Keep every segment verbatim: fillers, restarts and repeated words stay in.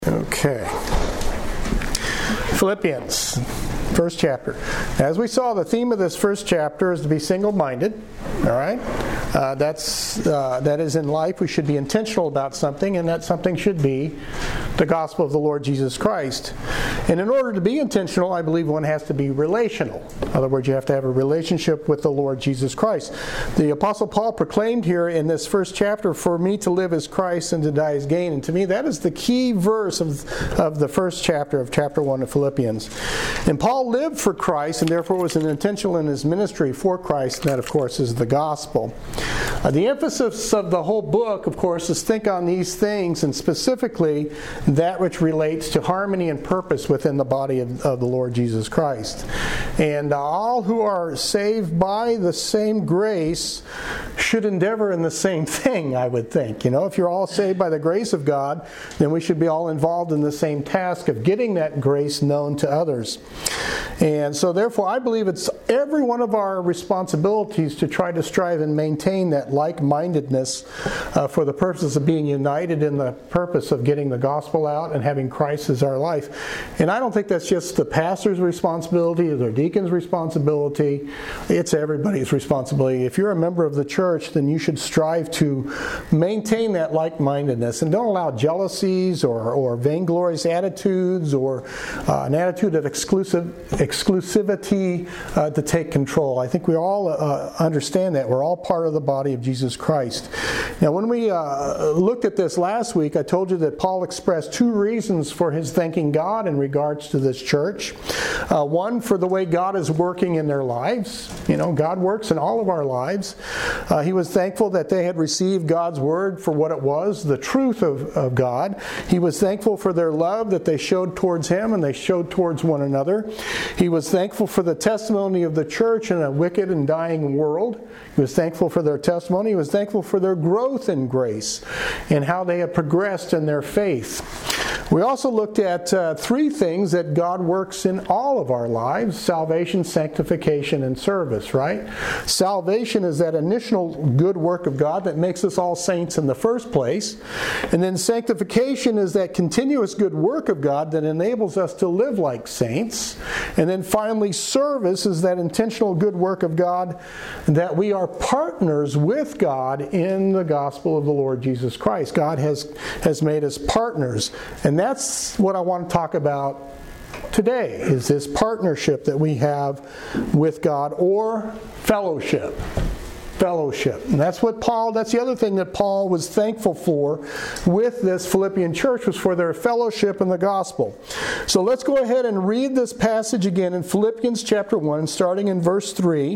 Okay. Philippians, first chapter. As we saw, the theme of this first chapter is to be single-minded. All right? Uh, that's uh, that is, in life we should be intentional about something, and that something should be the gospel of the Lord Jesus Christ. And in order to be intentional, I believe one has to be relational. In other words, you have to have a relationship with the Lord Jesus Christ. The Apostle Paul proclaimed here in this first chapter, "For me to live is Christ and to die is gain." And to me, that is the key verse of, of the first chapter of chapter one of Philippians. And Paul lived for Christ, and therefore was an intentional in his ministry for Christ. And that, of course, is the gospel. Uh, the emphasis of the whole book, of course, is think on these things, and specifically that which relates to harmony and purpose within the body of, of the Lord Jesus Christ. And uh, all who are saved by the same grace should endeavor in the same thing, I would think. You know, if you're all saved by the grace of God, then we should be all involved in the same task of getting that grace known to others. And so therefore, I believe it's every one of our responsibilities to try to strive and maintain that like-mindedness uh, for the purpose of being united in the purpose of getting the gospel out and having Christ as our life. And I don't think that's just the pastor's responsibility or the deacon's responsibility. It's everybody's responsibility. If you're a member of the church, then you should strive to maintain that like-mindedness, and don't allow jealousies or, or vainglorious attitudes or uh, an attitude of exclusive exclusivity uh, to take control. I think we all uh, understand that. We're all part of the body of Jesus Christ. Now, when we uh, looked at this last week, I told you that Paul expressed two reasons for his thanking God in regards to this church. Uh, one, for the way God is working in their lives. You know, God works in all of our lives. Uh, he was thankful that they had received God's word for what it was, the truth of, of God. He was thankful for their love that they showed towards Him and they showed towards one another. He was thankful for the testimony of the church in a wicked and dying world. He was thankful for their testimony. He was thankful for their growth in grace and how they have progressed in their faith. We also looked at uh, three things that God works in all of our lives: salvation, sanctification, and service, right? Salvation is that initial good work of God that makes us all saints in the first place. And then sanctification is that continuous good work of God that enables us to live like saints. And then finally, service is that intentional good work of God that we are partners with God in the gospel of the Lord Jesus Christ. God has, has made us partners. And that's what I want to talk about today, is this partnership that we have with God, or fellowship. Fellowship. And that's what Paul, that's the other thing that Paul was thankful for with this Philippian church, was for their fellowship in the gospel. So let's go ahead and read this passage again in Philippians chapter one, starting in verse three.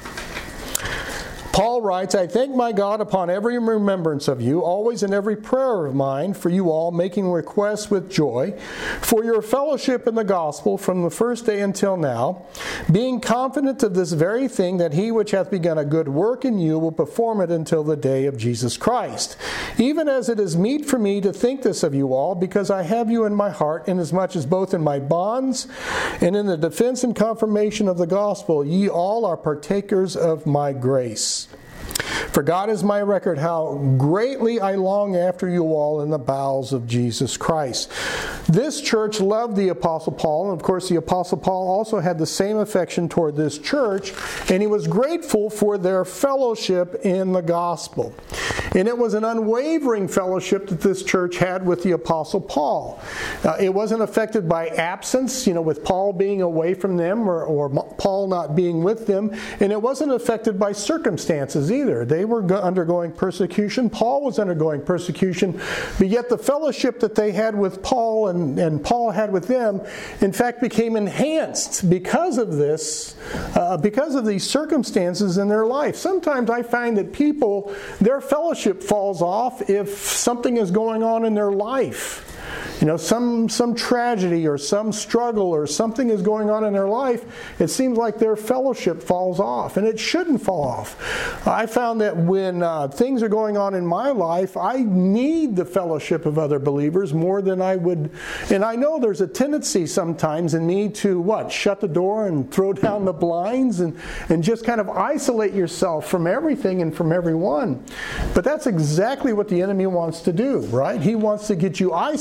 Paul writes, "I thank my God upon every remembrance of you, always in every prayer of mine for you all, making requests with joy, for your fellowship in the gospel from the first day until now, being confident of this very thing, that he which hath begun a good work in you will perform it until the day of Jesus Christ. Even as it is meet for me to think this of you all, because I have you in my heart, inasmuch as both in my bonds and in the defense and confirmation of the gospel, ye all are partakers of my grace. For God is my record, how greatly I long after you all in the bowels of Jesus Christ." This church loved the Apostle Paul, and of course the Apostle Paul also had the same affection toward this church, and he was grateful for their fellowship in the gospel. And it was an unwavering fellowship that this church had with the Apostle Paul. Uh, it wasn't affected by absence, you know, with Paul being away from them, or, or Paul not being with them, and it wasn't affected by circumstances either. They were go- undergoing persecution. Paul was undergoing persecution, but yet the fellowship that they had with Paul and And, and Paul had with them, in fact, became enhanced because of this, uh, because of these circumstances in their life. Sometimes I find that people, their fellowship falls off if something is going on in their life. You know, some some tragedy or some struggle or something is going on in their life, it seems like their fellowship falls off, and it shouldn't fall off. I found that when uh, things are going on in my life, I need the fellowship of other believers more than I would. And I know there's a tendency sometimes in me to, what, shut the door and throw down the blinds and, and just kind of isolate yourself from everything and from everyone. But that's exactly what the enemy wants to do, right? He wants to get you isolated.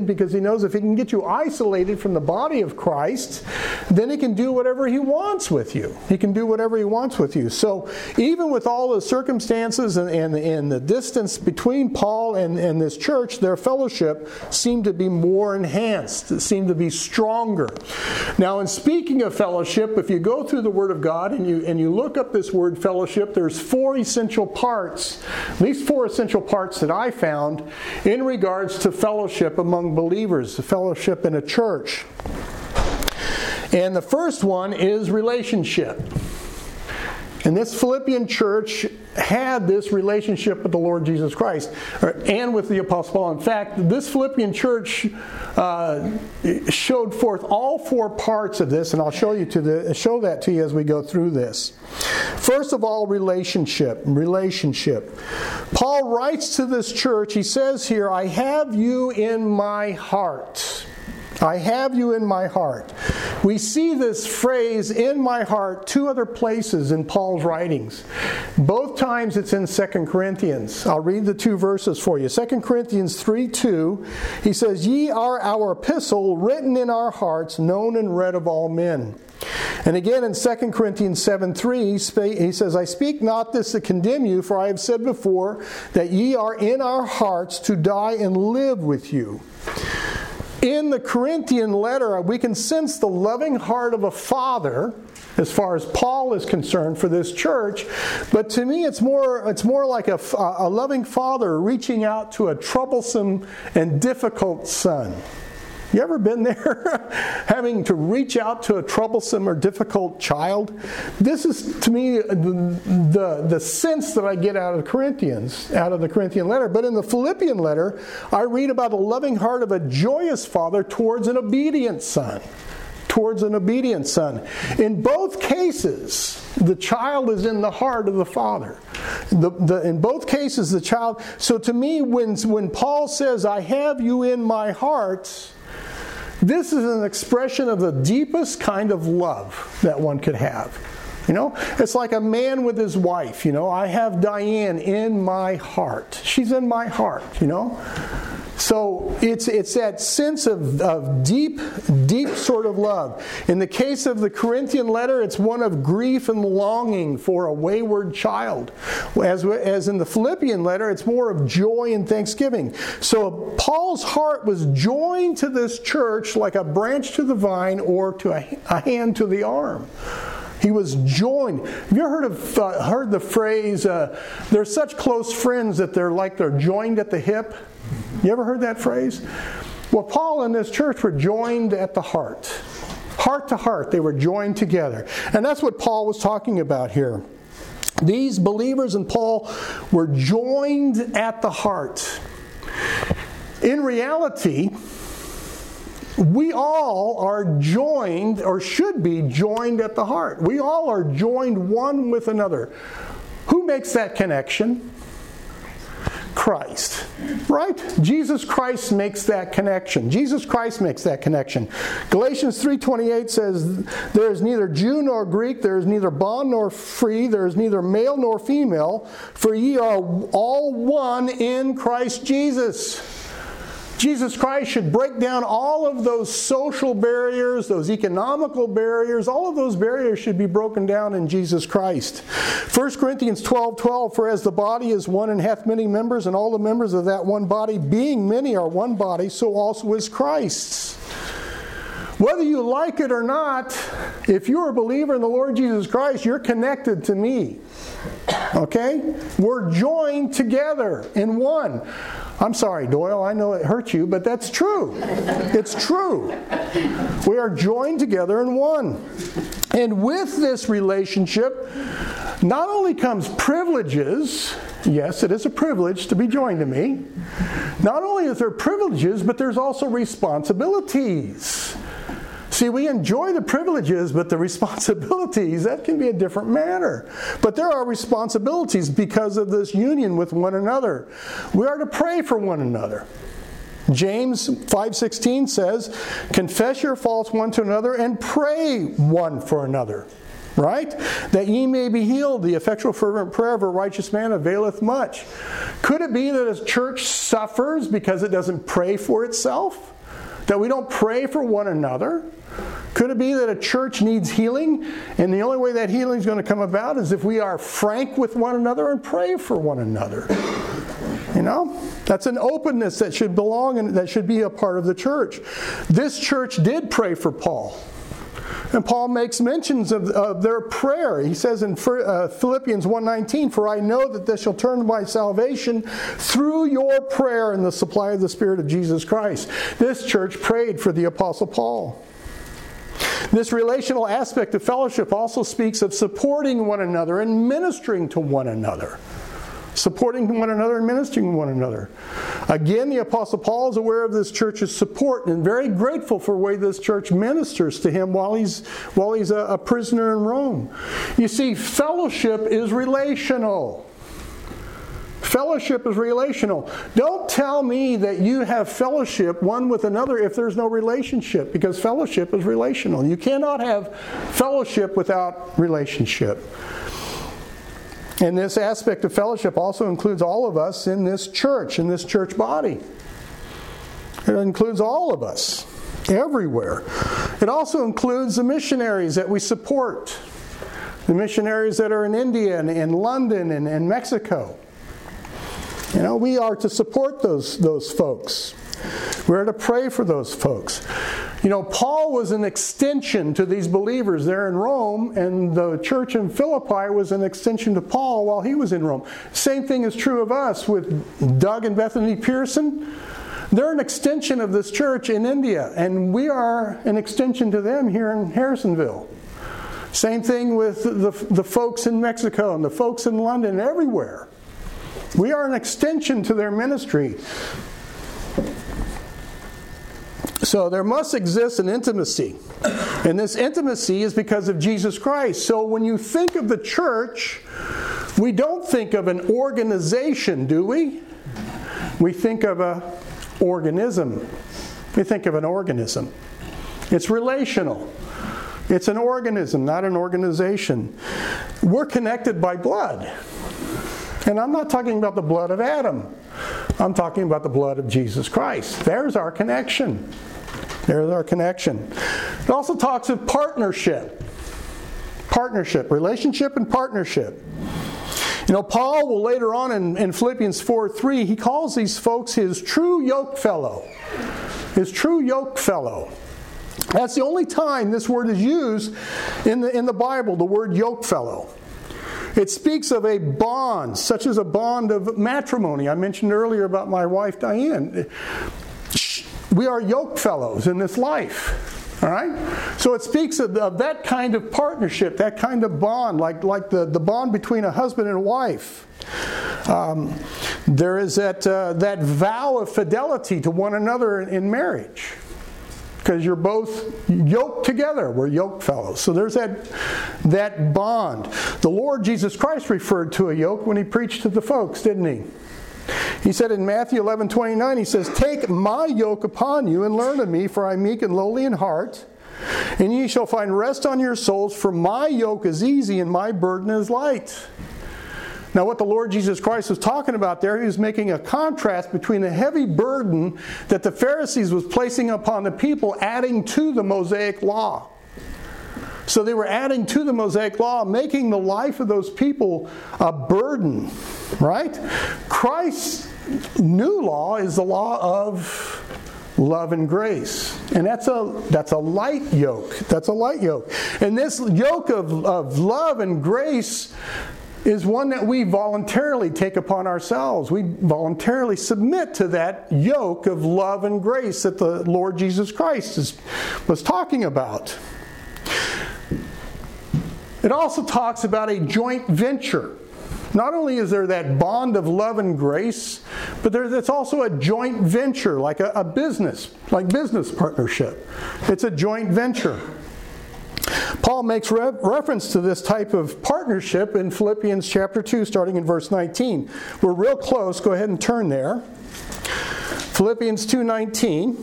isolated because he knows if he can get you isolated from the body of Christ, then he can do whatever he wants with you. He can do whatever he wants with you. So even with all the circumstances and, and, and the distance between Paul and, and this church, their fellowship seemed to be more enhanced. It seemed to be stronger. Now, in speaking of fellowship, if you go through the Word of God and you and you look up this word fellowship, there's four essential parts, at least four essential parts that I found in regards to fellowship among believers, fellowship in a church. And the first one is relationship. And this Philippian church had this relationship with the Lord Jesus Christ and with the Apostle Paul. In fact, this Philippian church uh, showed forth all four parts of this, and I'll show you to the show that to you as we go through this. First of all, relationship. Relationship. Paul writes to this church, he says here, I have you in my heart. I have you in my heart. We see this phrase, in my heart, two other places in Paul's writings. Both times it's in Second Corinthians. I'll read the two verses for you. Second Corinthians three two, he says, Ye are our epistle, written in our hearts, known and read of all men. And again in Second Corinthians seven three, he says, I speak not this to condemn you, for I have said before, that ye are in our hearts to die and live with you. In the Corinthian letter, we can sense the loving heart of a father, as far as Paul is concerned, for this church. But to me, it's more it's more like a, a loving father reaching out to a troublesome and difficult son. You ever been there? Having to reach out to a troublesome or difficult child? This is, to me, the, the, the sense that I get out of Corinthians, out of the Corinthian letter. But in the Philippian letter, I read about the loving heart of a joyous father towards an obedient son. Towards an obedient son. In both cases, the child is in the heart of the father. The, the, in both cases, the child... So to me, when, when Paul says, I have you in my heart... This is an expression of the deepest kind of love that one could have. You know, it's like a man with his wife. You know, I have Diane in my heart. She's in my heart, you know. So it's it's that sense of, of deep, deep sort of love. In the case of the Corinthian letter, it's one of grief and longing for a wayward child. As, as in the Philippian letter, it's more of joy and thanksgiving. So Paul's heart was joined to this church like a branch to the vine or to a, a hand to the arm. He was joined. Have you ever heard of uh, heard the phrase, uh, they're such close friends that they're like they're joined at the hip? You ever heard that phrase? Well, Paul and this church were joined at the heart. Heart to heart, they were joined together. And that's what Paul was talking about here. These believers and Paul were joined at the heart. In reality, we all are joined, or should be joined at the heart. We all are joined one with another. Who makes that connection? Christ. Right? Jesus Christ makes that connection. Jesus Christ makes that connection. Galatians three twenty-eight says, there is neither Jew nor Greek, there is neither bond nor free, there is neither male nor female, for ye are all one in Christ Jesus. Jesus Christ should break down all of those social barriers, those economical barriers. All of those barriers should be broken down in Jesus Christ. First Corinthians twelve twelve, for as the body is one and hath many members, and all the members of that one body, being many, are one body, so also is Christ's. Whether you like it or not, if you're a believer in the Lord Jesus Christ, you're connected to me. Okay? We're joined together in one. I'm sorry, Doyle, I know it hurt you, but that's true. It's true. We are joined together in one. And with this relationship, not only comes privileges, yes, it is a privilege to be joined to me. Not only is there privileges, but there's also responsibilities. See, we enjoy the privileges, but the responsibilities, that can be a different matter. But there are responsibilities because of this union with one another. We are to pray for one another. James five sixteen says, confess your faults one to another and pray one for another. Right? That ye may be healed. The effectual fervent prayer of a righteous man availeth much. Could it be that a church suffers because it doesn't pray for itself? That we don't pray for one another? Could it be that a church needs healing, and the only way that healing is going to come about is if we are frank with one another and pray for one another? You know, that's an openness that should belong and that should be a part of the church. This church did pray for Paul. And Paul makes mentions of, of their prayer. He says in Philippians one nineteen, "For I know that this shall turn to my salvation through your prayer and the supply of the Spirit of Jesus Christ." This church prayed for the Apostle Paul. This relational aspect of fellowship also speaks of supporting one another and ministering to one another. Supporting one another and ministering to one another. Again, the Apostle Paul is aware of this church's support and very grateful for the way this church ministers to him while he's, while he's a, a prisoner in Rome. You see, fellowship is relational. Fellowship is relational. Don't tell me that you have fellowship one with another if there's no relationship, because fellowship is relational. You cannot have fellowship without relationship. And this aspect of fellowship also includes all of us in this church, in this church body. It includes all of us, everywhere. It also includes the missionaries that we support. The missionaries that are in India and in London and, and Mexico. You know, we are to support those, those folks. We're to pray for those folks. You know, Paul was an extension to these believers there in Rome, and the church in Philippi was an extension to Paul while he was in Rome. Same thing is true of us with Doug and Bethany Pearson. They're an extension of this church in India, and we are an extension to them here in Harrisonville. Same thing with the, the folks in Mexico and the folks in London, everywhere. We are an extension to their ministry. So there must exist an intimacy. And this intimacy is because of Jesus Christ. So when you think of the church, we don't think of an organization, do we? We think of an organism. We think of an organism. It's relational. It's an organism, not an organization. We're connected by blood. And I'm not talking about the blood of Adam. I'm talking about the blood of Jesus Christ. There's our connection. There's our connection. It also talks of partnership. Partnership. Relationship and partnership. You know, Paul will later on in, in Philippians four three, he calls these folks his true yoke fellow. His true yoke fellow. That's the only time this word is used in the, in the Bible, the word yoke fellow. It speaks of a bond, such as a bond of matrimony. I mentioned earlier about my wife, Diane. We are yoke fellows in this life. All right? So it speaks of, of that kind of partnership, that kind of bond, like, like the, the bond between a husband and a wife. Um, there is that, uh, that vow of fidelity to one another in, in marriage. Because you're both yoked together. We're yoke fellows. So there's that, that bond. The Lord Jesus Christ referred to a yoke when he preached to the folks, didn't he? He said in Matthew eleven twenty-nine, he says, "Take my yoke upon you and learn of me, for I am meek and lowly in heart, and ye shall find rest on your souls, for my yoke is easy and my burden is light." Now what the Lord Jesus Christ was talking about there, he was making a contrast between the heavy burden that the Pharisees was placing upon the people, adding to the Mosaic law. So they were adding to the Mosaic law, making the life of those people a burden, right? Christ's new law is the law of love and grace. And that's a that's a light yoke. That's a light yoke. And this yoke of, of love and grace is one that we voluntarily take upon ourselves. We voluntarily submit to that yoke of love and grace that the Lord Jesus Christ is, was talking about. It also talks about a joint venture. Not only is there that bond of love and grace, but there's it's also a joint venture, like a, a business, like business partnership. It's a joint venture. Paul makes re- reference to this type of partnership in Philippians chapter two, starting in verse nineteen. We're real close. Go ahead and turn there. Philippians two nineteen.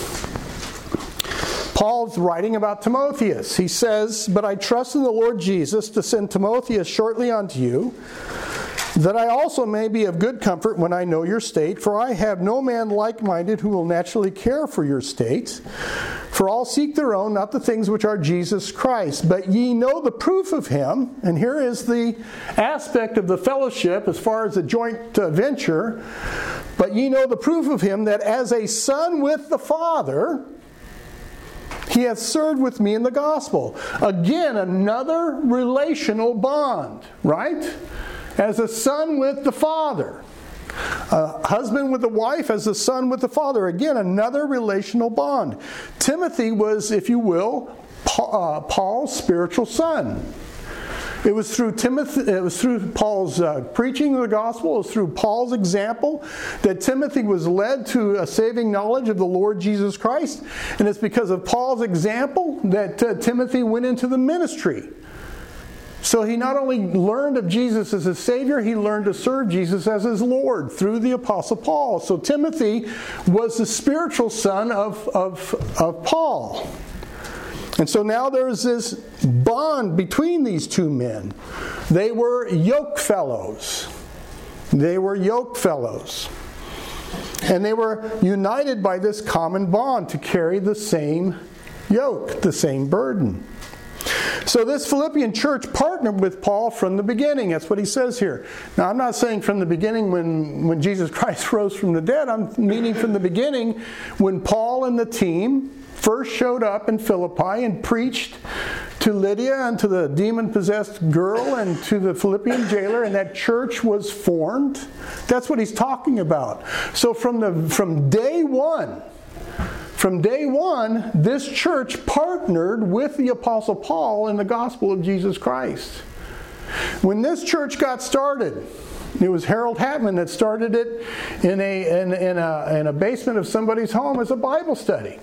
Paul's writing about Timotheus. He says, "But I trust in the Lord Jesus to send Timotheus shortly unto you, that I also may be of good comfort when I know your state, for I have no man like-minded who will naturally care for your state. For all seek their own, not the things which are Jesus Christ. But ye know the proof of him," and here is the aspect of the fellowship as far as a joint uh, venture, "but ye know the proof of him, that as a son with the Father, he hath served with me in the gospel." Again, another relational bond, right? As a son with the Father. A husband with a wife as a son with the father. Again, another relational bond. Timothy was, if you will, Paul's spiritual son. It was through Timothy. It was through Paul's uh, preaching of the gospel. It was through Paul's example that Timothy was led to a saving knowledge of the Lord Jesus Christ, and it's because of Paul's example that uh, Timothy went into the ministry. So he not only learned of Jesus as his Savior, he learned to serve Jesus as his Lord through the Apostle Paul. So Timothy was the spiritual son of, of, of Paul. And so now there's this bond between these two men. They were yoke fellows. They were yoke fellows. And they were united by this common bond to carry the same yoke, the same burden. So this Philippian church partnered with Paul from the beginning. That's what he says here. Now, I'm not saying from the beginning when, when Jesus Christ rose from the dead. I'm meaning from the beginning when Paul and the team first showed up in Philippi and preached to Lydia and to the demon-possessed girl and to the Philippian jailer, and that church was formed. That's what he's talking about. So from the from day one, From day one, this church partnered with the Apostle Paul in the gospel of Jesus Christ. When this church got started, it was Harold Hatman that started it in a, in, in a, in a basement of somebody's home as a Bible study.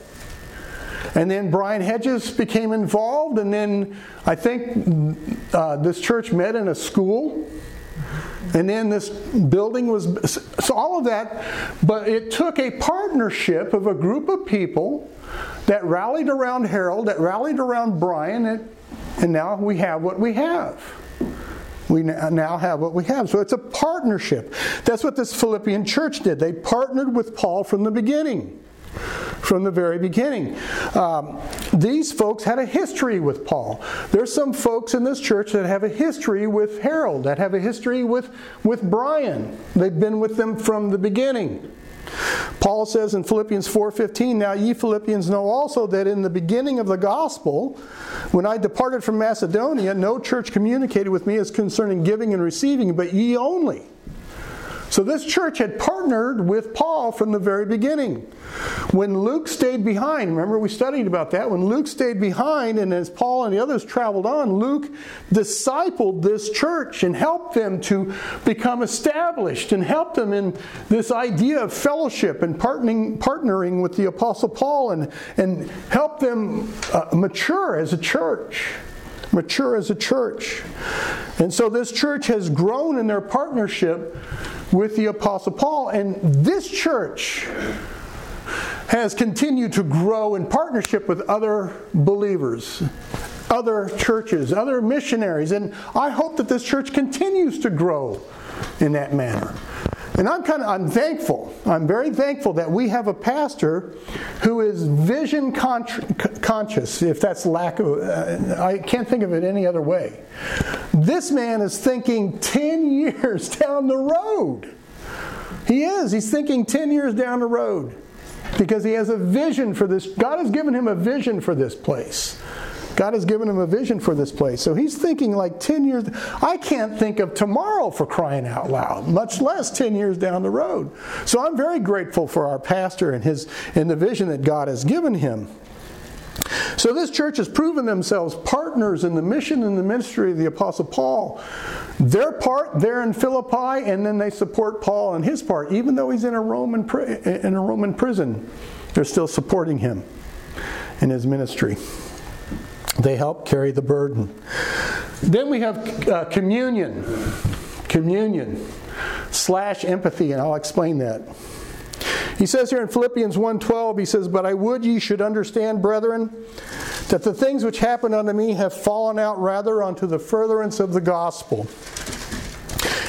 And then Brian Hedges became involved, and then I think uh, this church met in a school. And then this building was, so all of that, but it took a partnership of a group of people that rallied around Harold, that rallied around Brian, and, and now we have what we have. We now have what we have. So it's a partnership. That's what this Philippian church did. They partnered with Paul from the beginning. From the very beginning. Um, these folks had a history with Paul. There's some folks in this church that have a history with Harold, that have a history with, with Brian. They've been with them from the beginning. Paul says in Philippians four fifteen, "Now ye Philippians know also that in the beginning of the gospel, when I departed from Macedonia, no church communicated with me as concerning giving and receiving, but ye only." So this church had partnered with Paul from the very beginning. When Luke stayed behind, remember we studied about that, when Luke stayed behind and as Paul and the others traveled on, Luke discipled this church and helped them to become established and helped them in this idea of fellowship and partnering, partnering with the Apostle Paul and, and helped them uh, mature as a church. Mature as a church. And so this church has grown in their partnership with the Apostle Paul, and this church has continued to grow in partnership with other believers, other churches, other missionaries, and I hope that this church continues to grow in that manner. And I'm kind of I'm thankful. I'm very thankful that we have a pastor who is vision con- conscious. If that's lack of, uh, I can't think of it any other way. This man is thinking ten years down the road. He is. He's thinking ten years down the road because he has a vision for this. God has given him a vision for this place. God has given him a vision for this place. So he's thinking like ten years. I can't think of tomorrow, for crying out loud, much less ten years down the road. So I'm very grateful for our pastor and his and the vision that God has given him. So this church has proven themselves partners in the mission and the ministry of the Apostle Paul. Their part, they're in Philippi, and then they support Paul in his part. Even though he's in a Roman in a Roman prison, they're still supporting him in his ministry. They help carry the burden. Then we have uh, communion. Communion slash empathy, and I'll explain that. He says here in Philippians one twelve, he says, "But I would ye should understand, brethren, that the things which happened unto me have fallen out rather unto the furtherance of the gospel."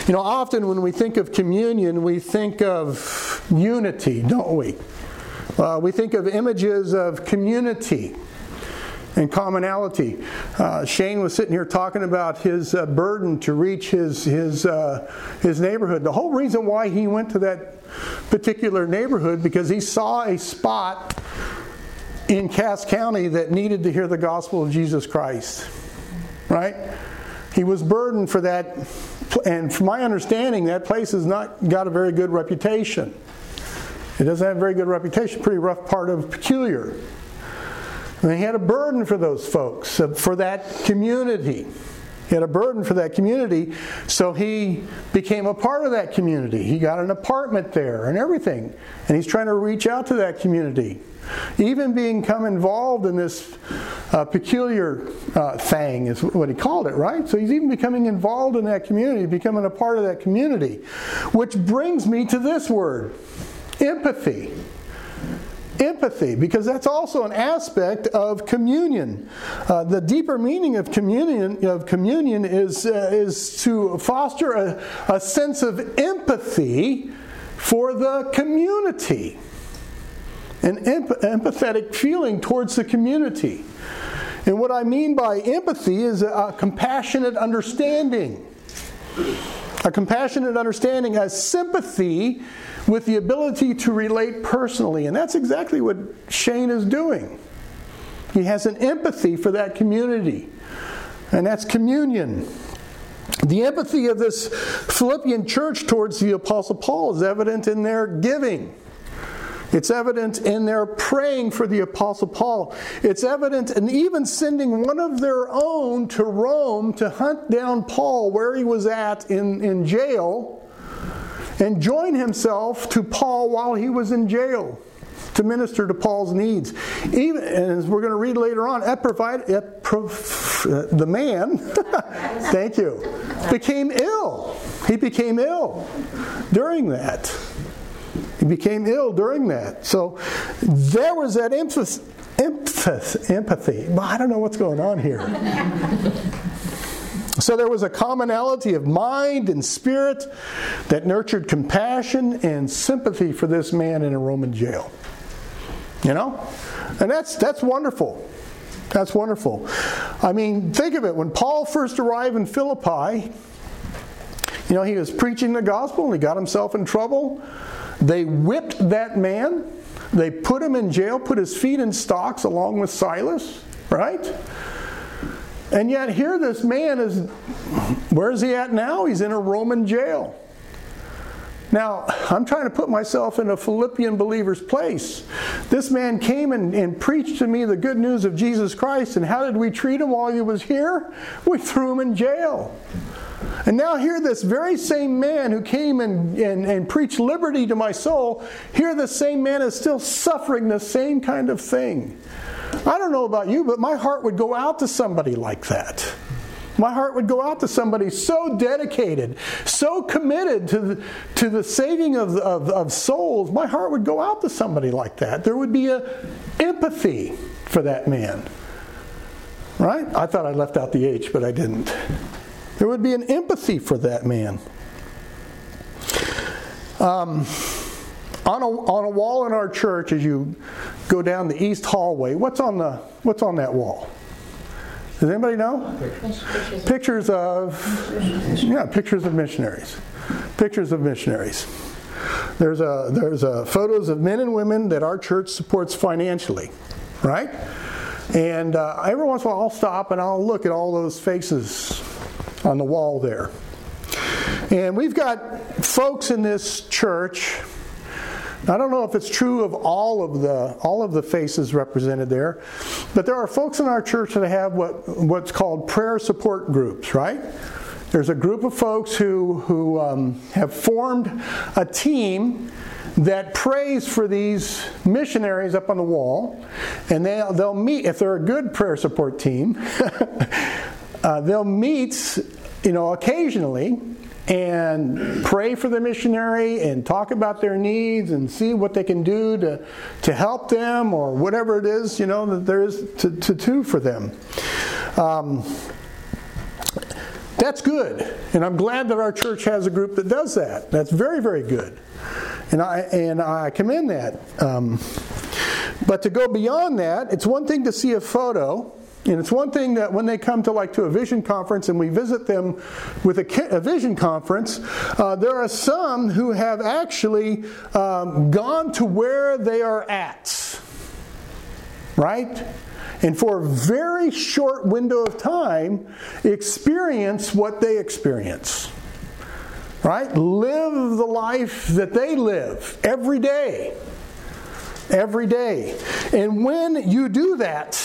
You know, often when we think of communion, we think of unity, don't we? Uh, we think of images of community and commonality. Uh, Shane was sitting here talking about his uh, burden to reach his his uh, his neighborhood. The whole reason why he went to that particular neighborhood, because he saw a spot in Cass County that needed to hear the gospel of Jesus Christ. Right? He was burdened for that, and from my understanding, that place has not got a very good reputation. It doesn't have a very good reputation. Pretty rough part of Peculiar. And he had a burden for those folks, for that community. He had a burden for that community, so he became a part of that community. He got an apartment there and everything. And he's trying to reach out to that community. Even become involved in this uh, peculiar uh, thing is what he called it, right? So he's even becoming involved in that community, becoming a part of that community. Which brings me to this word, empathy. Empathy, because that's also an aspect of communion. Uh, the deeper meaning of communion of communion is uh, is to foster a, a sense of empathy for the community, an emp- empathetic feeling towards the community. And what I mean by empathy is a compassionate understanding, a compassionate understanding, a sympathy with the ability to relate personally. And that's exactly what Shane is doing. He has an empathy for that community. And that's communion. The empathy of this Philippian church towards the Apostle Paul is evident in their giving. It's evident in their praying for the Apostle Paul. It's evident in even sending one of their own to Rome to hunt down Paul where he was at in, in jail, and join himself to Paul while he was in jail to minister to Paul's needs. Even, and as we're going to read later on, Epaphroditus, Epaphroditus, the man, thank you, became ill. He became ill during that. He became ill during that. So there was that emphasis, emphasis, empathy. Well, I don't know what's going on here. So there was a commonality of mind and spirit that nurtured compassion and sympathy for this man in a Roman jail. You know? And that's that's wonderful. That's wonderful. I mean, think of it. When Paul first arrived in Philippi, you know, he was preaching the gospel and he got himself in trouble. They whipped that man. They put him in jail, put his feet in stocks along with Silas, right? And yet here this man is, where is he at now? He's in a Roman jail. Now, I'm trying to put myself in a Philippian believer's place. This man came and, and preached to me the good news of Jesus Christ, and how did we treat him while he was here? We threw him in jail. And now here this very same man who came and, and, and preached liberty to my soul, here the same man is still suffering the same kind of thing. I don't know about you, but my heart would go out to somebody like that. My heart would go out to somebody so dedicated, so committed to the, to the saving of, of, of souls. My heart would go out to somebody like that. There would be a empathy for that man. Right? I thought I left out the H, but I didn't. There would be an empathy for that man. Um... On a, on a wall in our church, as you go down the east hallway, what's on the what's on that wall? Does anybody know? Pictures, pictures of yeah, pictures of missionaries. Pictures of missionaries. There's a there's a photos of men and women that our church supports financially, right? And uh, every once in a while, I'll stop and I'll look at all those faces on the wall there. And we've got folks in this church. I don't know if it's true of all of the all of the faces represented there, but there are folks in our church that have what what's called prayer support groups, right? There's a group of folks who who um, have formed a team that prays for these missionaries up on the wall, and they they'll meet if they're a good prayer support team. uh, they'll meet, you know, occasionally. And pray for the missionary and talk about their needs and see what they can do to, to help them or whatever it is, you know, that there is to, to do for them. Um, That's good. And I'm glad that our church has a group that does that. That's very, very good. And I and I commend that. Um, but to go beyond that, it's one thing to see a photo, and it's one thing that when they come to like to a vision conference and we visit them with a, a vision conference, uh, there are some who have actually um, gone to where they are at, right? And for a very short window of time, experience what they experience. Right? Live the life that they live every day. Every day. And when you do that,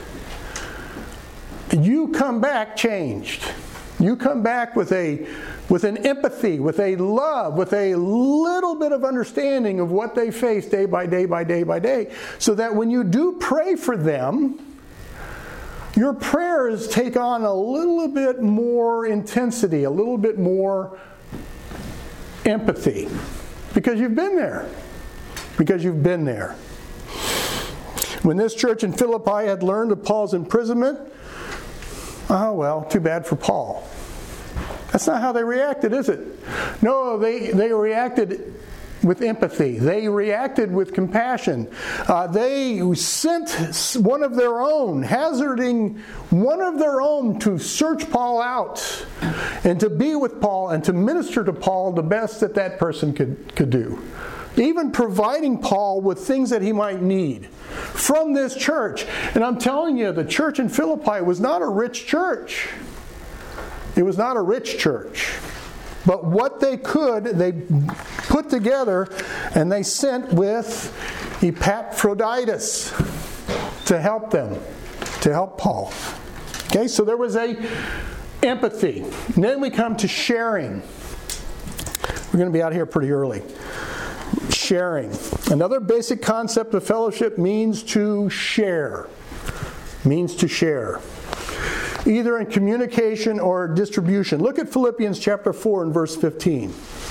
you come back changed. You come back with a with an empathy, with a love, with a little bit of understanding of what they face day by day by day by day, so that when you do pray for them, your prayers take on a little bit more intensity, a little bit more empathy, because you've been there. Because you've been there. When this church in Philippi had learned of Paul's imprisonment, oh well, too bad for Paul. That's not how they reacted, is it? No, they, they reacted with empathy. They reacted with compassion. Uh, they sent one of their own, hazarding one of their own to search Paul out and to be with Paul and to minister to Paul the best that that person could, could do. Even providing Paul with things that he might need from this church. And I'm telling you, the church in Philippi was not a rich church. It was not a rich church. But what they could, they put together and they sent with Epaphroditus to help them, to help Paul. Okay, so there was a empathy. And then we come to sharing. We're going to be out here pretty early. Sharing. Another basic concept of fellowship means to share. Means to share. Either in communication or distribution. Look at Philippians chapter four and verse fifteen.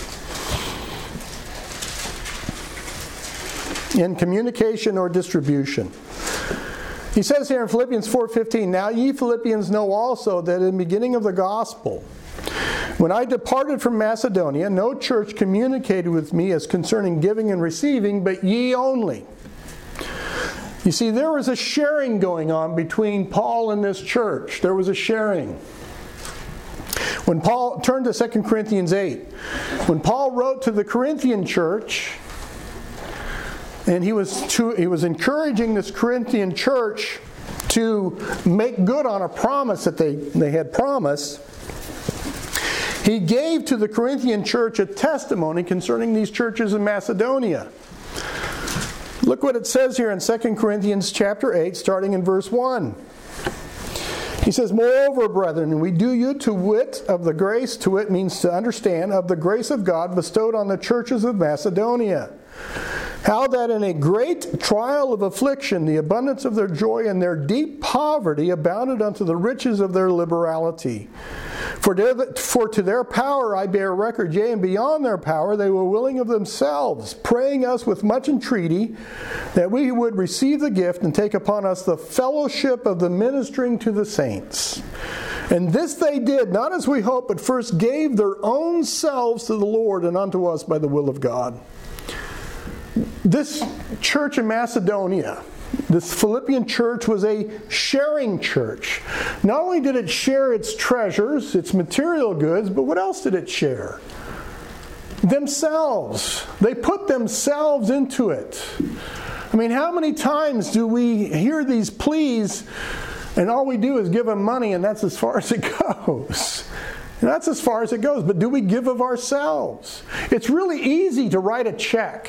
In communication or distribution. He says here in Philippians four fifteen, "Now ye Philippians know also that in the beginning of the gospel, when I departed from Macedonia, no church communicated with me as concerning giving and receiving, but ye only." You see, there was a sharing going on between Paul and this church. There was a sharing. When Paul, turn to Second Corinthians eight. When Paul wrote to the Corinthian church, and he was to, he was encouraging this Corinthian church to make good on a promise that they, they had promised, he gave to the Corinthian church a testimony concerning these churches in Macedonia. Look what it says here in Second Corinthians chapter eight, starting in verse one. He says, "Moreover, brethren, we do you to wit of the grace," to wit means to understand, "of the grace of God bestowed on the churches of Macedonia. How that in a great trial of affliction, the abundance of their joy and their deep poverty abounded unto the riches of their liberality. For, for to their power I bear record, yea, and beyond their power they were willing of themselves, praying us with much entreaty that we would receive the gift and take upon us the fellowship of the ministering to the saints. And this they did, not as we hoped, but first gave their own selves to the Lord and unto us by the will of God." This church in Macedonia, this Philippian church, was a sharing church. Not only did it share its treasures, its material goods, but what else did it share? Themselves. They put themselves into it. I mean, how many times do we hear these pleas and all we do is give them money and that's as far as it goes? And that's as far as it goes. But do we give of ourselves? It's really easy to write a check.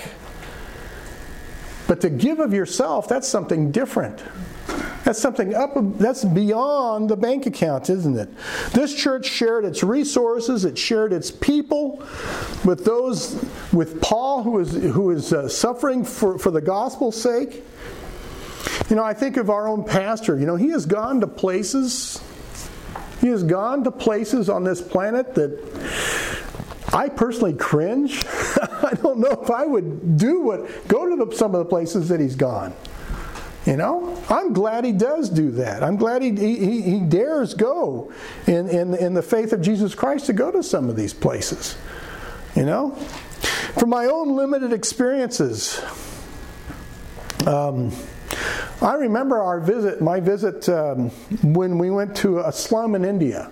But to give of yourself, that's something different. That's something up, that's beyond the bank account, isn't it? This church shared its resources, it shared its people with those, with Paul, who is who is uh, suffering for, for the gospel's sake. You know, I think of our own pastor. You know, he has gone to places, he has gone to places on this planet that I personally cringe. I don't know if I would do what, go to the, some of the places that he's gone. You know, I'm glad he does do that. I'm glad he he, he dares go in, in, in the faith of Jesus Christ to go to some of these places. You know, from my own limited experiences, um, I remember our visit, my visit um, when we went to a slum in India.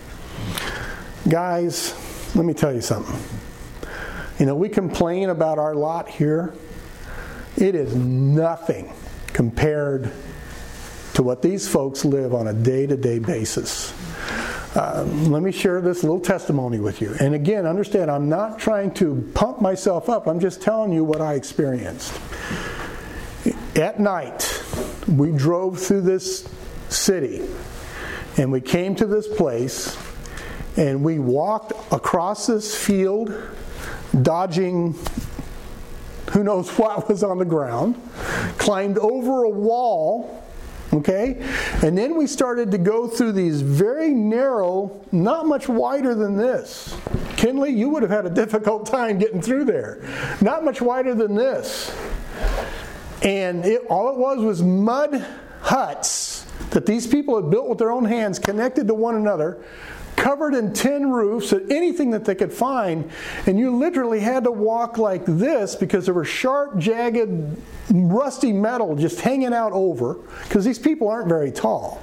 Guys, let me tell you something. You know, we complain about our lot here. It is nothing compared to what these folks live on a day-to-day basis. Um, let me share this little testimony with you. And again, understand, I'm not trying to pump myself up. I'm just telling you what I experienced. At night, we drove through this city, and we came to this place, and we walked across this field, dodging who knows what was on the ground, climbed over a wall, okay? And then we started to go through these very narrow, not much wider than this. Kinley, you would have had a difficult time getting through there. Not much wider than this. And it, all it was was mud huts that these people had built with their own hands, connected to one another, covered in tin roofs, anything that they could find, and you literally had to walk like this because there were sharp, jagged, rusty metal just hanging out over, because these people aren't very tall.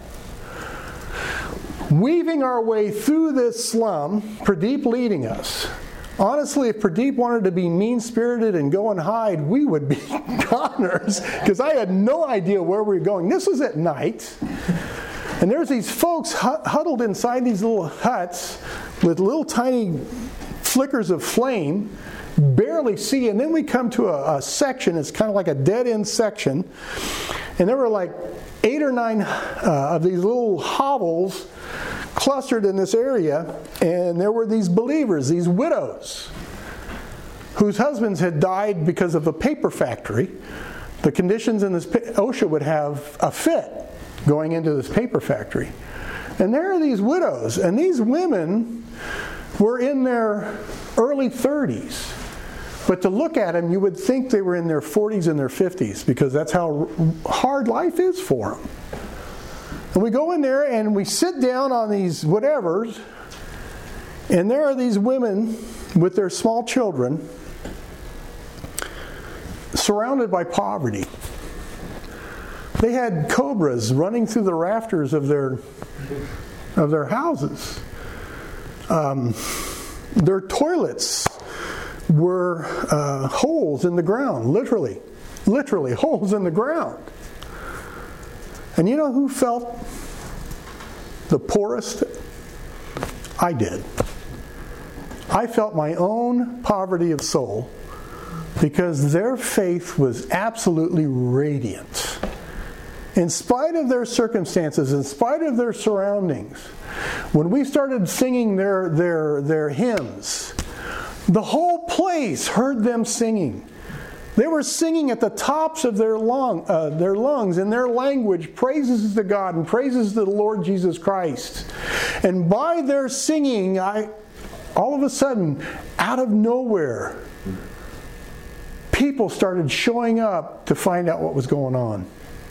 Weaving our way through this slum, Pradeep leading us. Honestly, if Pradeep wanted to be mean-spirited and go and hide, we would be goners, because I had no idea where we were going. This was at night. And there's these folks huddled inside these little huts with little tiny flickers of flame, barely see. And then we come to a, a section, it's kind of like a dead-end section. And there were like eight or nine uh, of these little hovels clustered in this area. And there were these believers, these widows, whose husbands had died because of a paper factory. The conditions in this, OSHA would have a fit going into this paper factory. And there are these widows, and these women were in their early thirties. But to look at them, you would think they were in their forties and their fifties, because that's how hard life is for them. And we go in there and we sit down on these whatevers, and there are these women with their small children surrounded by poverty. They had cobras running through the rafters of their of their houses. Um, their toilets were uh, holes in the ground, literally, literally holes in the ground. And you know who felt the poorest? I did. I felt my own poverty of soul, because their faith was absolutely radiant. In spite of their circumstances, in spite of their surroundings, when we started singing their, their, their hymns, the whole place heard them singing. They were singing at the tops of their, lung, uh, their lungs in their language, praises to God and praises to the Lord Jesus Christ. And by their singing, I, all of a sudden, out of nowhere, people started showing up to find out what was going on.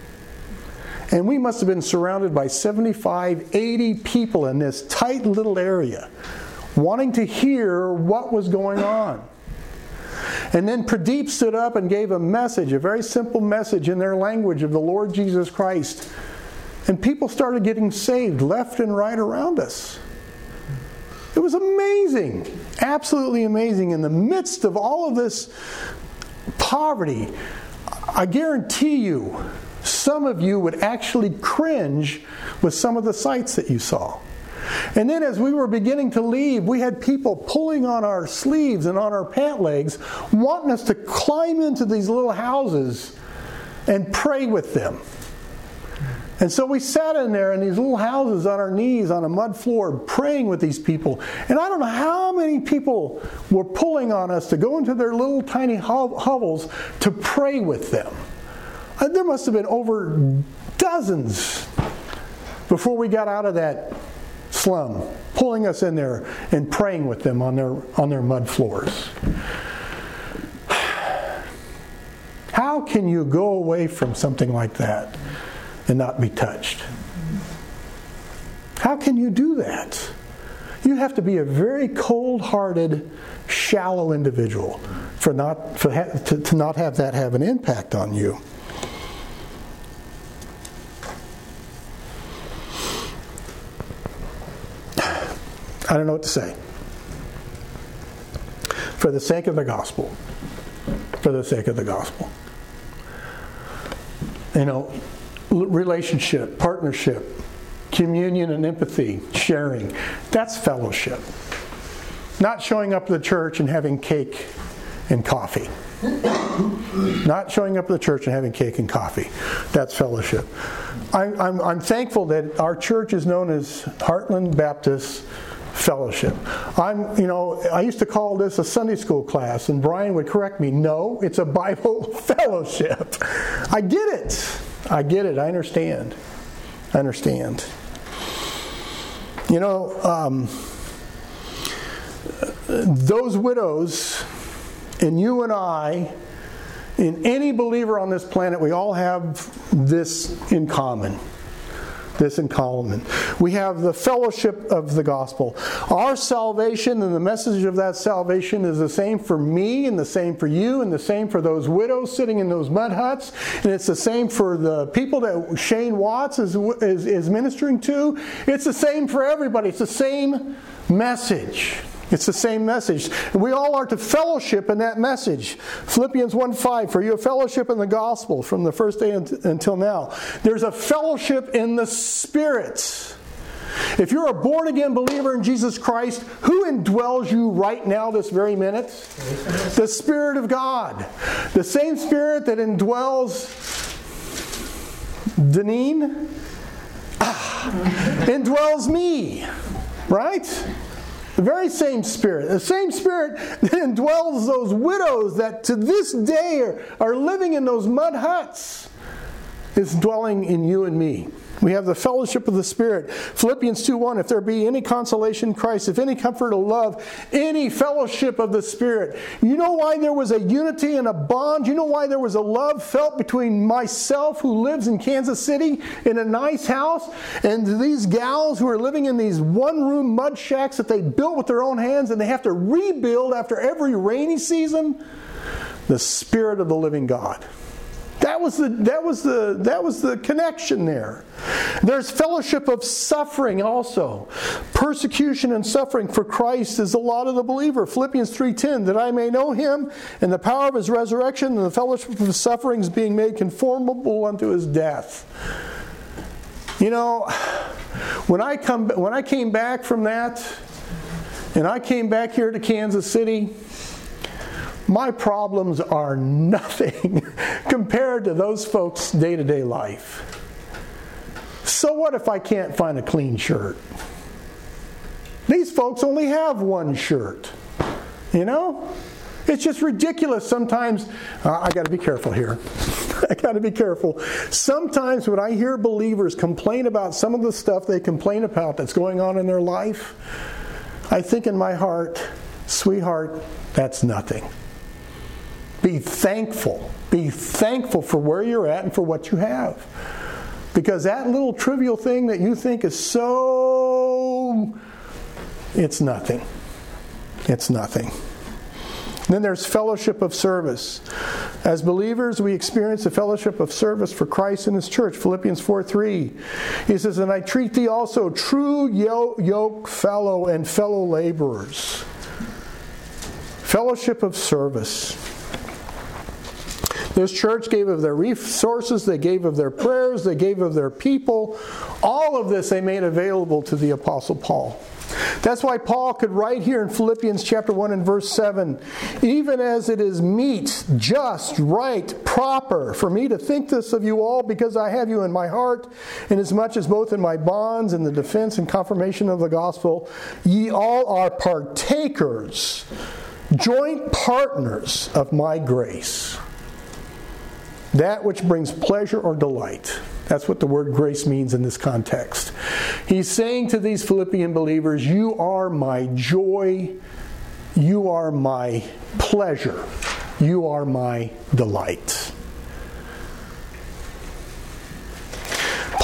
And we must have been surrounded by seventy-five, eighty people in this tight little area, wanting to hear what was going on. And then Pradeep stood up and gave a message, a very simple message in their language of the Lord Jesus Christ. And people started getting saved left and right around us. It was amazing, absolutely amazing. In the midst of all of this poverty, I guarantee you, some of you would actually cringe with some of the sights that you saw. And then as we were beginning to leave, we had people pulling on our sleeves and on our pant legs, wanting us to climb into these little houses and pray with them. And so we sat in there in these little houses on our knees on a mud floor praying with these people. And I don't know how many people were pulling on us to go into their little tiny hovels to pray with them. There must have been over dozens before we got out of that slum, pulling us in there and praying with them on their on their mud floors. How can can you go away from something like that and not be touched? How can you do that? You have to be a very cold-hearted, shallow individual for not for ha- to, to not have that have an impact on you. I don't know what to say. For the sake of the gospel. For the sake of the gospel. You know, relationship, partnership, communion and empathy, sharing. That's fellowship. Not showing up to the church and having cake and coffee. Not showing up to the church and having cake and coffee. That's fellowship. I'm, I'm, I'm thankful that our church is known as Heartland Baptist Fellowship. I'm, you know, I used to call this a Sunday school class, and Brian would correct me. No, it's a Bible fellowship. I get it. I get it. I understand. I understand. You know, um, those widows, and you and I, and any believer on this planet, we all have this in common. This in common. We have the fellowship of the gospel. Our salvation and the message of that salvation is the same for me and the same for you and the same for those widows sitting in those mud huts. And it's the same for the people that Shane Watts is, is, is ministering to. It's the same for everybody. It's the same message. It's the same message. And we all are to fellowship in that message. Philippians one five, for you have fellowship in the gospel from the first day until now. There's a fellowship in the Spirit. If you're a born-again believer in Jesus Christ, who indwells you right now this very minute? The Spirit of God. The same Spirit that indwells Deneen ah, indwells me. Right? The very same Spirit. The same Spirit that indwells those widows that to this day are, are living in those mud huts is dwelling in you and me. We have the fellowship of the Spirit. Philippians two one, if there be any consolation in Christ, if any comfort or love, any fellowship of the Spirit. You know why there was a unity and a bond? You know why there was a love felt between myself, who lives in Kansas City in a nice house, and these gals who are living in these one-room mud shacks that they built with their own hands and they have to rebuild after every rainy season? The Spirit of the living God. That was the that was the that was the connection there. There's fellowship of suffering also. Persecution and suffering for Christ is the lot of the believer. Philippians three ten, that I may know him and the power of his resurrection and the fellowship of his sufferings, being made conformable unto his death. You know, when I come when I came back from that, and I came back here to Kansas City, my problems are nothing compared to those folks' day-to-day life. So what if I can't find a clean shirt? These folks only have one shirt. You know? It's just ridiculous sometimes. Uh, I got to be careful here. I got to be careful. Sometimes when I hear believers complain about some of the stuff they complain about that's going on in their life, I think in my heart, sweetheart, that's nothing. Be thankful. Be thankful for where you're at and for what you have. Because that little trivial thing that you think is so... It's nothing. It's nothing. Then there's fellowship of service. As believers, we experience the fellowship of service for Christ and His church. Philippians four three. He says, and I treat thee also, true yoke fellow and fellow laborers. Fellowship of service. This church gave of their resources, they gave of their prayers, they gave of their people. All of this they made available to the Apostle Paul. That's why Paul could write here in Philippians chapter one and verse seven, even as it is meet, just, right, proper for me to think this of you all, because I have you in my heart, inasmuch as both in my bonds and the defense and confirmation of the gospel, ye all are partakers, joint partners of my grace. That which brings pleasure or delight. That's what the word grace means in this context. He's saying to these Philippian believers, you are my joy, you are my pleasure, you are my delight.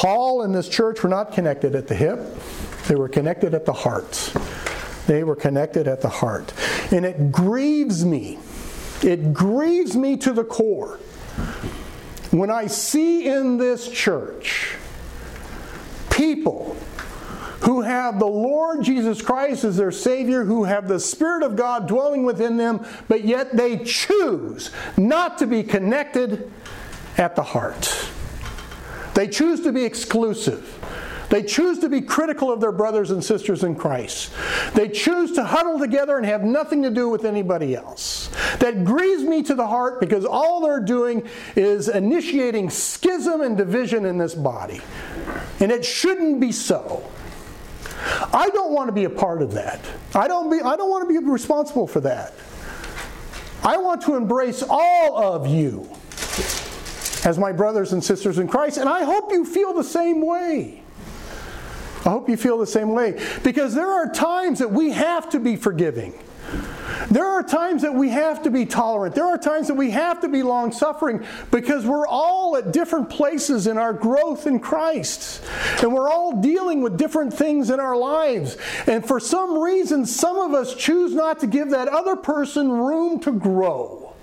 Paul and this church were not connected at the hip. They were connected at the heart. They were connected at the heart. And it grieves me. It grieves me to the core when I see in this church people who have the Lord Jesus Christ as their Savior, who have the Spirit of God dwelling within them, but yet they choose not to be connected at the heart. They choose to be exclusive. They choose to be critical of their brothers and sisters in Christ. They choose to huddle together and have nothing to do with anybody else. That grieves me to the heart because all they're doing is initiating schism and division in this body. And it shouldn't be so. I don't want to be a part of that. I don't be, I don't want to be responsible for that. I want to embrace all of you as my brothers and sisters in Christ, and I hope you feel the same way. I hope you feel the same way. Because there are times that we have to be forgiving. There are times that we have to be tolerant. There are times that we have to be long-suffering because we're all at different places in our growth in Christ. And we're all dealing with different things in our lives. And for some reason, some of us choose not to give that other person room to grow.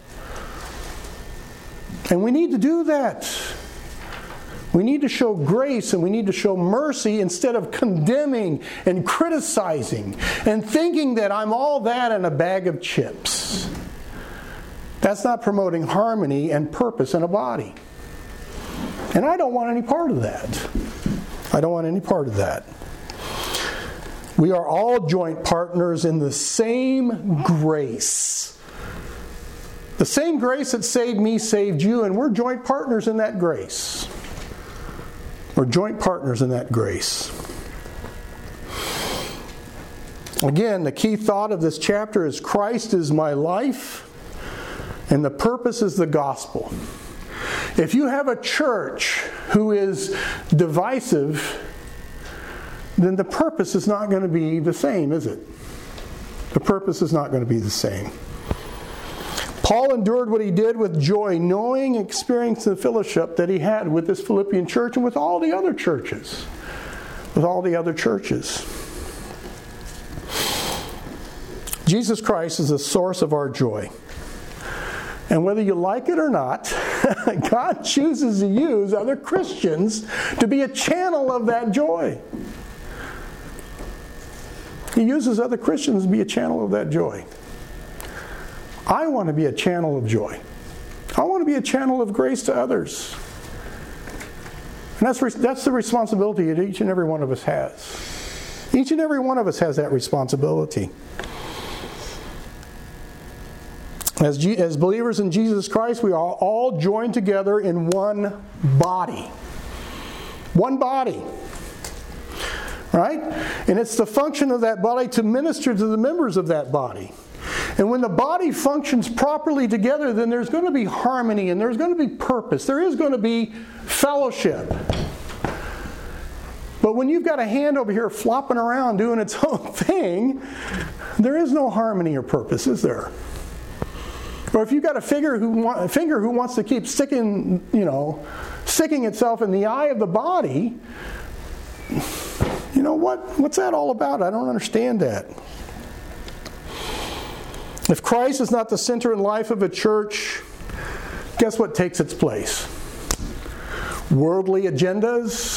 And we need to do that. We need to show grace and we need to show mercy instead of condemning and criticizing and thinking that I'm all that in a bag of chips. That's not promoting harmony and purpose in a body. And I don't want any part of that. I don't want any part of that. We are all joint partners in the same grace. The same grace that saved me saved you, and we're joint partners in that grace. We're joint partners in that grace. Again, the key thought of this chapter is Christ is my life, and the purpose is the gospel. If you have a church who is divisive, then the purpose is not going to be the same, is it? The purpose is not going to be the same. Paul endured what he did with joy, knowing and experiencing the fellowship that he had with this Philippian church and with all the other churches. With all the other churches. Jesus Christ is the source of our joy. And whether you like it or not, God chooses to use other Christians to be a channel of that joy. He uses other Christians to be a channel of that joy. I want to be a channel of joy. I want to be a channel of grace to others. And that's, that's the responsibility that each and every one of us has. Each and every one of us has that responsibility. As, G, as believers in Jesus Christ, we are all joined together in one body. One body. Right? And it's the function of that body to minister to the members of that body. And when the body functions properly together, then there's going to be harmony and there's going to be purpose. There is going to be fellowship. But when you've got a hand over here flopping around doing its own thing, there is no harmony or purpose, is there? Or if you've got a finger who, a finger who wants to keep sticking, you know, sticking itself in the eye of the body, you know, what, what's that all about? I don't understand that. If Christ is not the center and life of a church, guess what takes its place? Worldly agendas,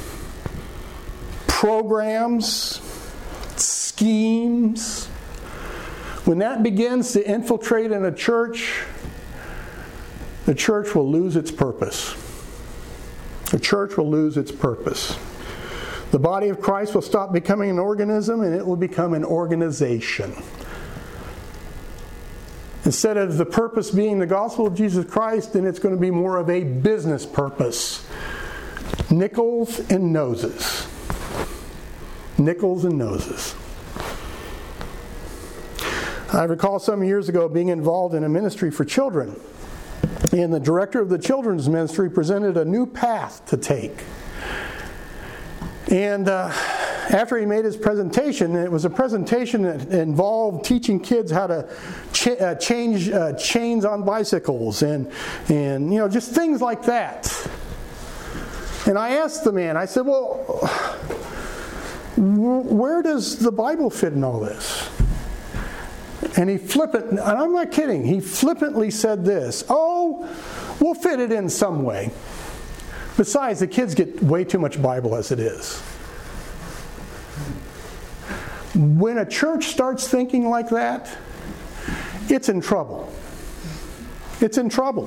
programs, schemes. When that begins to infiltrate in a church, the church will lose its purpose. The church will lose its purpose. The body of Christ will stop becoming an organism and it will become an organization. Instead of the purpose being the gospel of Jesus Christ, then it's going to be more of a business purpose. Nickels and noses. Nickels and noses. I recall some years ago being involved in a ministry for children. And the director of the children's ministry presented a new path to take. And uh, after he made his presentation, it was a presentation that involved teaching kids how to ch- uh, change uh, chains on bicycles and, and you know, just things like that. And I asked the man, I said, well, where does the Bible fit in all this? And he flippant, and I'm not kidding, he flippantly said this, oh, we'll fit it in some way. Besides, the kids get way too much Bible as it is. When a church starts thinking like that, it's in trouble. It's in trouble.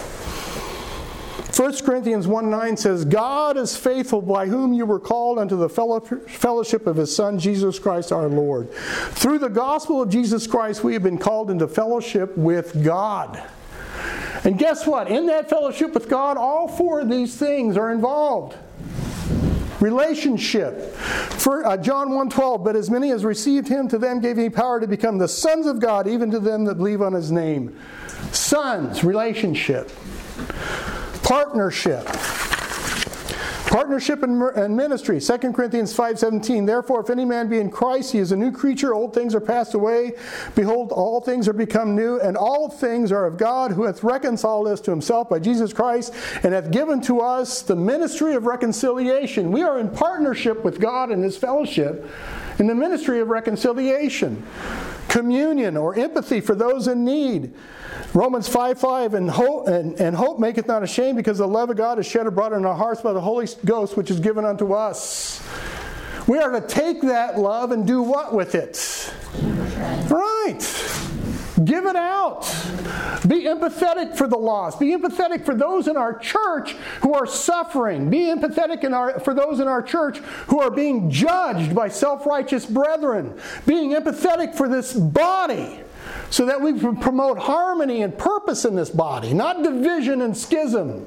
First Corinthians one nine says, God is faithful, by whom you were called unto the fellowship of His Son, Jesus Christ our Lord. Through the gospel of Jesus Christ, we have been called into fellowship with God. And guess what? In that fellowship with God, all four of these things are involved. Relationship. For uh, John one twelve, but as many as received Him, to them gave He power to become the sons of God, even to them that believe on His name. Sons, relationship. Partnership. Partnership and ministry. Second Corinthians five seventeen. Therefore, if any man be in Christ, he is a new creature. Old things are passed away. Behold, all things are become new. And all things are of God, who hath reconciled us to Himself by Jesus Christ, and hath given to us the ministry of reconciliation. We are in partnership with God in His fellowship in the ministry of reconciliation. Communion or empathy for those in need. Romans five five, and hope, and, and hope maketh not ashamed, because the love of God is shed abroad in our hearts by the Holy Ghost, which is given unto us. We are to take that love and do what with it? Right. Give it out. Be empathetic for the lost. Be empathetic for those in our church who are suffering. Be empathetic in our, for those in our church who are being judged by self-righteous brethren. Being empathetic for this body, so that we can promote harmony and purpose in this body, not division and schism.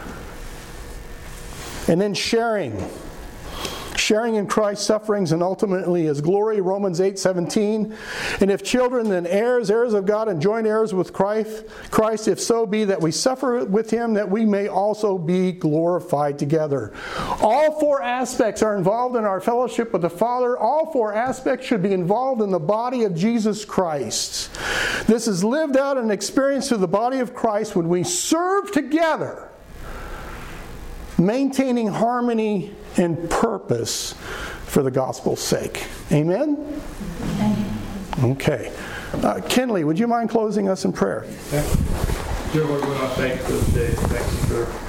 And then sharing. Sharing in Christ's sufferings and ultimately His glory, Romans eight seventeen. And if children, then heirs, heirs of God, and joint heirs with Christ, Christ, if so be that we suffer with Him, that we may also be glorified together. All four aspects are involved in our fellowship with the Father. All four aspects should be involved in the body of Jesus Christ. This is lived out and experienced through the body of Christ when we serve together, maintaining harmony and purpose for the gospel's sake. Amen? Okay. Uh, Kenley, would you mind closing us in prayer? Dear Lord, we want to thank you for this day. Thank you for